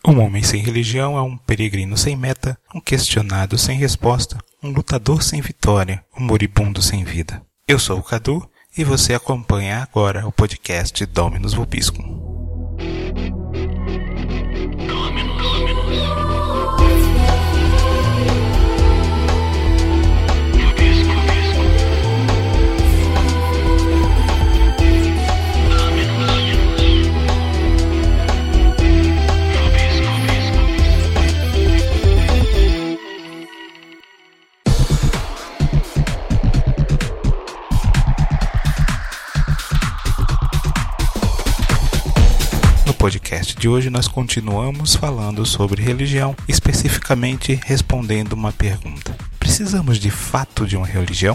Um homem sem religião é um peregrino sem meta, um questionado sem resposta, um lutador sem vitória, um moribundo sem vida. Eu sou o Cadu e você acompanha agora o podcast Dominus Vobiscum. No podcast de hoje nós continuamos falando sobre religião, especificamente respondendo uma pergunta: precisamos de fato de uma religião?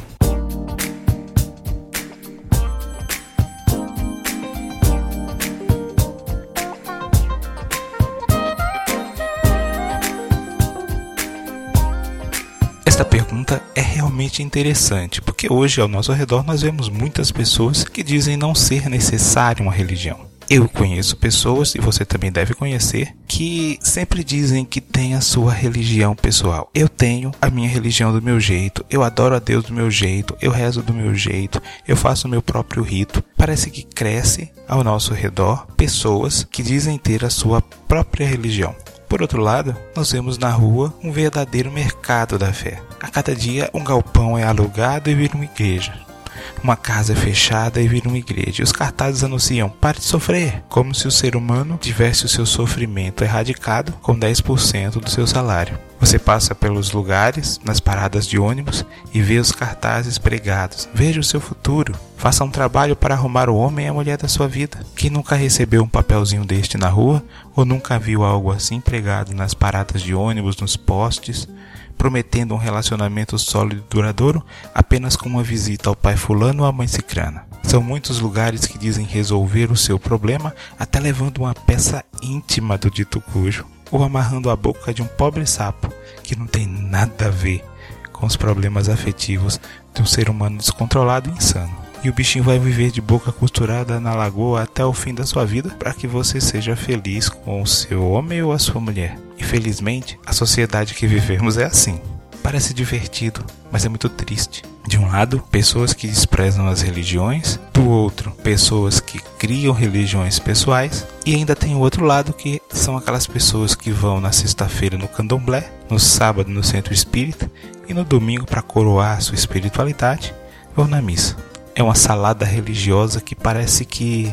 Esta pergunta é realmente interessante, porque hoje ao nosso redor nós vemos muitas pessoas que dizem não ser necessária uma religião. Eu conheço pessoas, e você também deve conhecer, que sempre dizem que tem a sua religião pessoal. Eu tenho a minha religião do meu jeito, eu adoro a Deus do meu jeito, eu rezo do meu jeito, eu faço o meu próprio rito. Parece que cresce ao nosso redor pessoas que dizem ter a sua própria religião. Por outro lado, nós vemos na rua um verdadeiro mercado da fé. A cada dia um galpão é alugado e vira uma igreja. Uma casa é fechada e vira uma igreja. E os cartazes anunciam: pare de sofrer, como se o ser humano tivesse o seu sofrimento erradicado com 10% do seu salário. Você passa pelos lugares, nas paradas de ônibus, e vê os cartazes pregados: veja o seu futuro, faça um trabalho para arrumar o homem e a mulher da sua vida. Quem nunca recebeu um papelzinho deste na rua, ou nunca viu algo assim pregado nas paradas de ônibus, nos postes, prometendo um relacionamento sólido e duradouro apenas com uma visita ao pai fulano ou à mãe cicrana? São muitos lugares que dizem resolver o seu problema até levando uma peça íntima do dito cujo, ou amarrando a boca de um pobre sapo que não tem nada a ver com os problemas afetivos de um ser humano descontrolado e insano. E o bichinho vai viver de boca costurada na lagoa até o fim da sua vida para que você seja feliz com o seu homem ou a sua mulher. Infelizmente, a sociedade que vivemos é assim. Parece divertido, mas é muito triste. De um lado, pessoas que desprezam as religiões, do outro, pessoas que criam religiões pessoais, e ainda tem o outro lado, que são aquelas pessoas que vão na sexta-feira no candomblé, no sábado no centro espírita e no domingo, para coroar a sua espiritualidade, vão na missa. É uma salada religiosa que parece que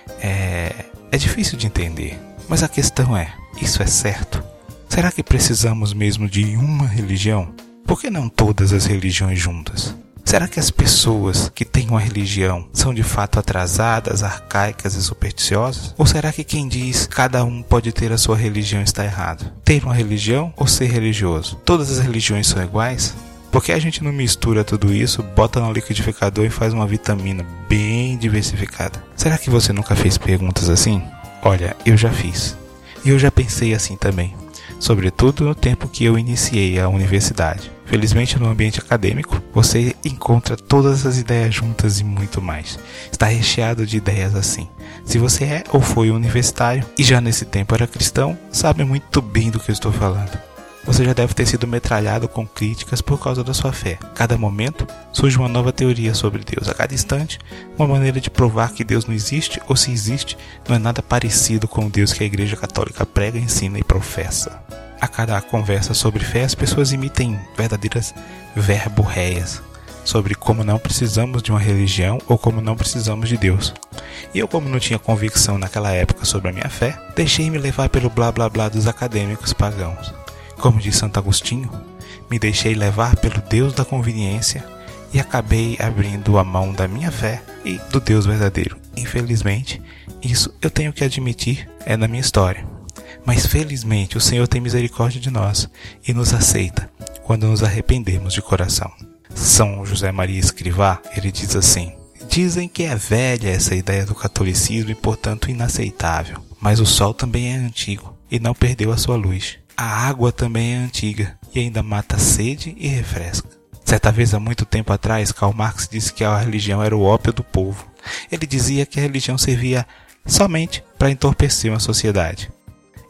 é difícil de entender. Mas a questão é: isso é certo? Será que precisamos mesmo de uma religião? Por que não todas as religiões juntas? Será que as pessoas que têm uma religião são de fato atrasadas, arcaicas e supersticiosas? Ou será que quem diz cada um pode ter a sua religião está errado? Ter uma religião ou ser religioso? Todas as religiões são iguais? Por que a gente não mistura tudo isso, bota no liquidificador e faz uma vitamina bem diversificada? Será que você nunca fez perguntas assim? Olha, eu já fiz. E eu já pensei assim também. Sobretudo no tempo que eu iniciei a universidade. Felizmente, no ambiente acadêmico, você encontra todas as ideias juntas e muito mais. Está recheado de ideias assim. Se você é ou foi universitário e já nesse tempo era cristão, sabe muito bem do que eu estou falando. Você já deve ter sido metralhado com críticas por causa da sua fé. A cada momento surge uma nova teoria sobre Deus. A cada instante, uma maneira de provar que Deus não existe, ou se existe, não é nada parecido com o Deus que a Igreja Católica prega, ensina e professa. A cada conversa sobre fé, as pessoas emitem verdadeiras verborreias sobre como não precisamos de uma religião ou como não precisamos de Deus. E eu, como não tinha convicção naquela época sobre a minha fé, deixei-me levar pelo blá blá blá dos acadêmicos pagãos. Como diz Santo Agostinho, me deixei levar pelo Deus da conveniência e acabei abrindo a mão da minha fé e do Deus verdadeiro. Infelizmente, isso eu tenho que admitir, é da minha história. Mas felizmente o Senhor tem misericórdia de nós e nos aceita quando nos arrependemos de coração. São José Maria Escrivá, ele diz assim: dizem que é velha essa ideia do catolicismo e portanto inaceitável, mas o sol também é antigo e não perdeu a sua luz. A água também é antiga e ainda mata a sede e refresca. Certa vez, há muito tempo atrás, Karl Marx disse que a religião era o ópio do povo. Ele dizia que a religião servia somente para entorpecer uma sociedade.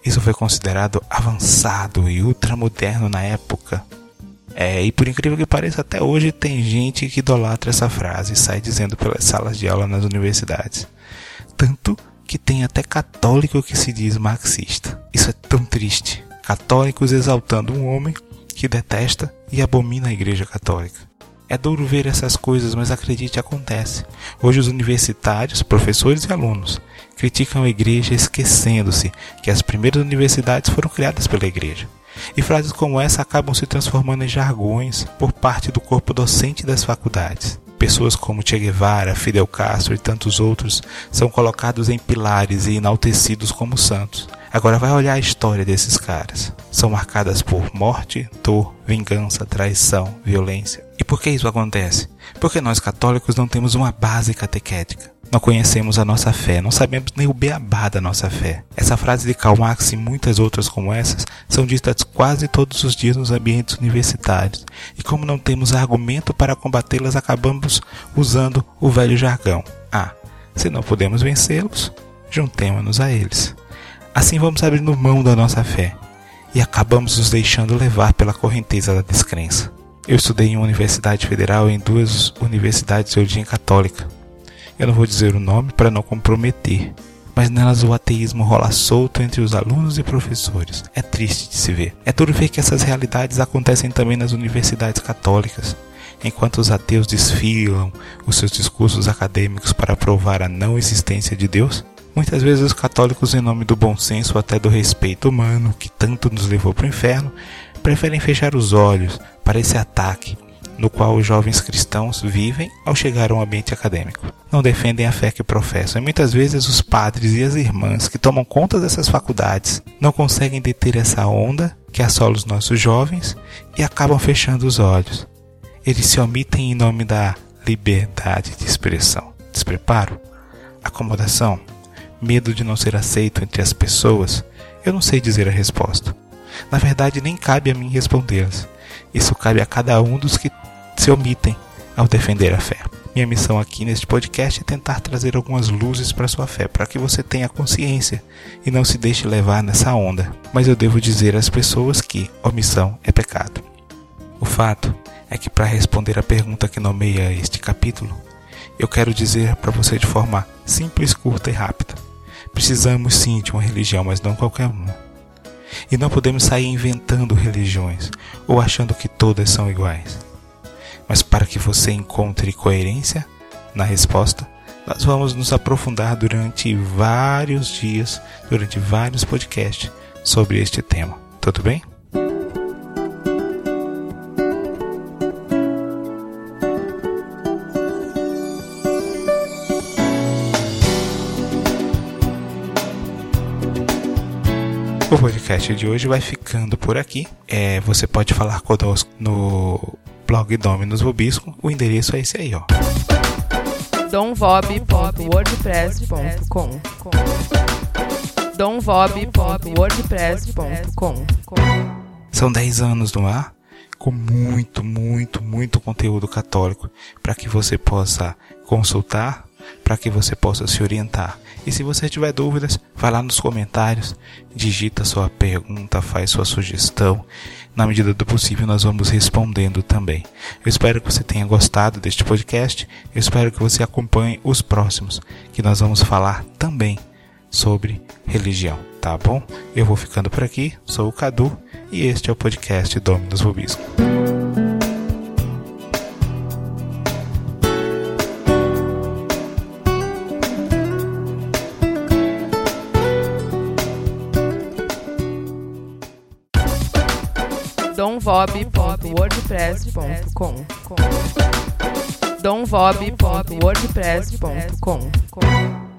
Isso foi considerado avançado e ultramoderno na época. E por incrível que pareça, até hoje tem gente que idolatra essa frase e sai dizendo pelas salas de aula nas universidades. Tanto que tem até católico que se diz marxista. Isso é tão triste. Católicos exaltando um homem que detesta e abomina a Igreja Católica. É duro ver essas coisas, mas acredite, acontece. Hoje os universitários, professores e alunos criticam a Igreja esquecendo-se que as primeiras universidades foram criadas pela Igreja. E frases como essa acabam se transformando em jargões por parte do corpo docente das faculdades. Pessoas como Che Guevara, Fidel Castro e tantos outros são colocados em pilares e enaltecidos como santos. Agora vai olhar a história desses caras. São marcadas por morte, dor, vingança, traição, violência. E por que isso acontece? Porque nós católicos não temos uma base catequética. Não conhecemos a nossa fé, não sabemos nem o beabá da nossa fé. Essa frase de Karl Marx e muitas outras como essas são ditas quase todos os dias nos ambientes universitários. E como não temos argumento para combatê-las, acabamos usando o velho jargão. Se não podemos vencê-los, juntemo-nos a eles. Assim vamos abrindo mão da nossa fé e acabamos nos deixando levar pela correnteza da descrença. Eu estudei em uma universidade federal e em 2 universidades de origem católica. Eu não vou dizer o nome para não comprometer, mas nelas o ateísmo rola solto entre os alunos e professores. É triste de se ver. É duro ver que essas realidades acontecem também nas universidades católicas. Enquanto os ateus desfilam os seus discursos acadêmicos para provar a não existência de Deus, muitas vezes os católicos, em nome do bom senso ou até do respeito humano que tanto nos levou para o inferno, preferem fechar os olhos para esse ataque no qual os jovens cristãos vivem ao chegar a um ambiente acadêmico. Não defendem a fé que professam e muitas vezes os padres e as irmãs que tomam conta dessas faculdades não conseguem deter essa onda que assola os nossos jovens e acabam fechando os olhos. Eles se omitem em nome da liberdade de expressão. Despreparo? Acomodação? Medo de não ser aceito entre as pessoas? Eu não sei dizer a resposta. Na verdade, nem cabe a mim respondê-las. Isso cabe a cada um dos que se omitem ao defender a fé. Minha missão aqui neste podcast é tentar trazer algumas luzes para a sua fé, para que você tenha consciência e não se deixe levar nessa onda. Mas eu devo dizer às pessoas que omissão é pecado. O fato é que, para responder a pergunta que nomeia este capítulo, eu quero dizer para você de forma simples, curta e rápida. Precisamos sim de uma religião, mas não qualquer uma. E não podemos sair inventando religiões ou achando que todas são iguais. Mas para que você encontre coerência na resposta, nós vamos nos aprofundar durante vários dias, durante vários podcasts sobre este tema. Tudo bem? O podcast de hoje vai ficando por aqui. Você pode falar conosco no blog Dominus Vobiscum. O endereço é esse aí, ó. domvob.wordpress.com domvob.wordpress.com São 10 anos no ar, com muito conteúdo católico, para que você possa consultar, para que você possa se orientar. E se você tiver dúvidas, vai lá nos comentários, digita sua pergunta, faz sua sugestão. Na medida do possível, nós vamos respondendo também. Eu espero que você tenha gostado deste podcast. Eu espero que você acompanhe os próximos, que nós vamos falar também sobre religião, tá bom? Eu vou ficando por aqui, sou o Cadu e este é o podcast Dominus Vobiscum. domvob.wordpress.com domvob.wordpress.com